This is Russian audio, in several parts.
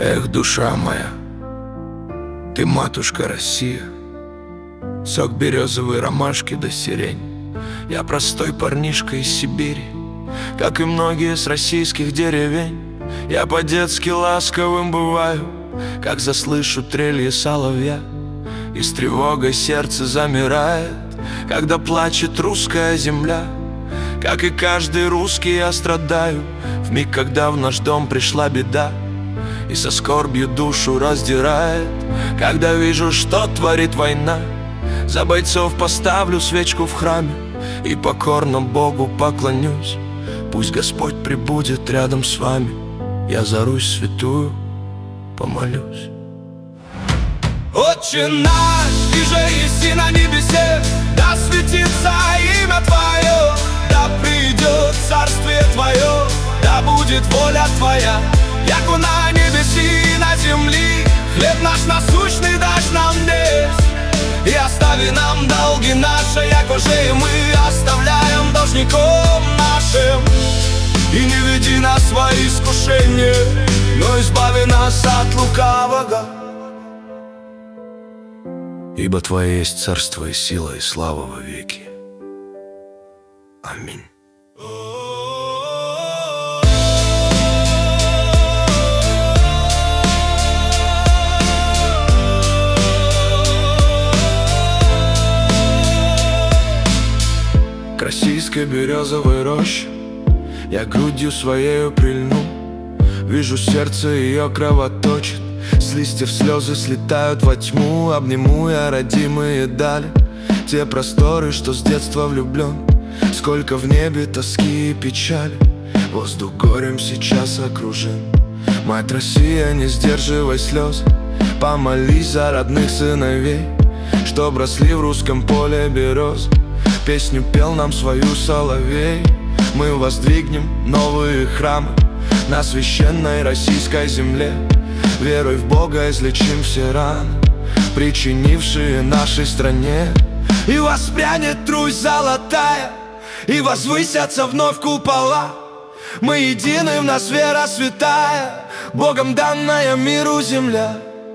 Эх, душа моя, ты матушка Россия, сок березовой ромашки да сирень. Я простой парнишка из Сибири, как и многие с российских деревень. Я по-детски ласковым бываю, как заслышу трель соловья, и с тревогой сердце замирает, когда плачет русская земля. Как и каждый русский я страдаю в миг, когда в наш дом пришла беда, и со скорбью душу раздирает, когда вижу, что творит война. За бойцов поставлю свечку в храме и покорно Богу поклонюсь. Пусть Господь пребудет рядом с вами, я за Русь святую помолюсь. Отче наш, иже еси на небесе, да светится имя Твое, да придет царствие Твое, да будет воля Твоя, яко на небеси и на земли. Хлеб наш насущный дашь нам днесь, и остави нам долги наши, яко же и мы оставляем должником нашим. И не веди нас во искушение, но избави нас от лукавого. Ибо Твое есть царство и сила и слава во веки. Аминь. К российской березовой роще я грудью своею прильну. Вижу, сердце ее кровоточит, с листьев слезы слетают во тьму. Обниму я родимые дали, те просторы, что с детства влюблен. Сколько в небе тоски и печали, воздух горем сейчас окружен. Мать Россия, не сдерживай слез, помолись за родных сыновей, чтоб росли в русском поле берез. Песню пел нам свою соловей. Мы воздвигнем новые храмы на священной российской земле. Верой в Бога излечим все раны, причинившие нашей стране. И воспрянет Русь золотая, и возвысятся вновь купола. Мы едины, в нас вера святая, Богом данная миру земля.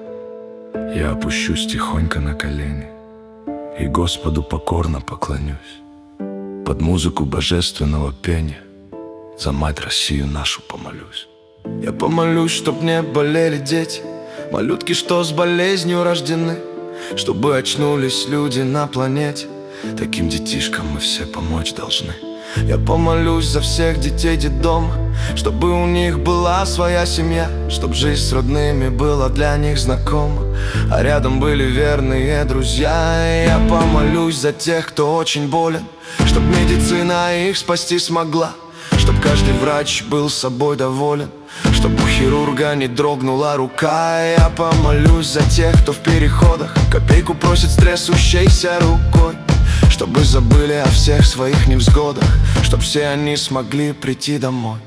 Я опущусь тихонько на колени и Господу покорно поклонюсь. Под музыку божественного пения за мать Россию нашу помолюсь. Я помолюсь, чтоб не болели дети, малютки, что с болезнью рождены, чтобы очнулись люди на планете. Таким детишкам мы все помочь должны. Я помолюсь за всех детей детдома, чтобы у них была своя семья, чтоб жизнь с родными была для них знакома, а рядом были верные друзья. Я помолюсь за тех, кто очень болен, чтоб медицина их спасти смогла, чтоб каждый врач был собой доволен, чтоб у хирурга не дрогнула рука. Я помолюсь за тех, кто в переходах копейку просит с трясущейся рукой, чтобы забыли о всех своих невзгодах, чтоб все они смогли прийти домой.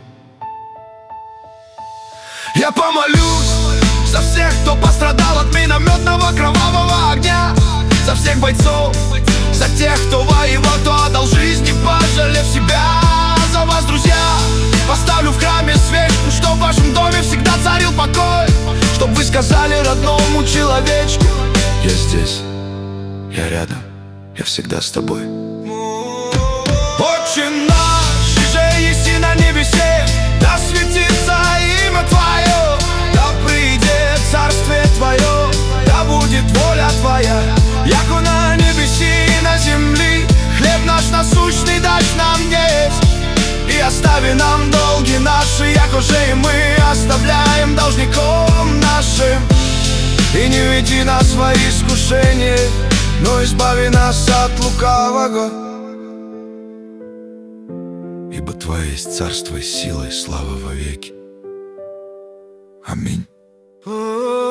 Я помолюсь за всех, кто пострадал от минометного кровавого огня, за всех бойцов, за тех, кто воевал, кто отдал жизни, пожалев себя. За вас, друзья, поставлю в храме свечку, чтоб в вашем доме всегда царил покой, чтоб вы сказали родному человечку: я здесь, я рядом, я всегда с тобой. Отче наш, иже еси на небесе, да светится имя Твое, да придет царствие Твое, да будет воля Твоя, яко на небеси и на земли. Хлеб наш насущный дашь нам днесь, и остави нам долги наши, яко же и мы оставляем должником нашим. И не веди нас во искушение, но избави нас от лукавого. Ибо Твое есть царство и сила и слава во веки. Аминь.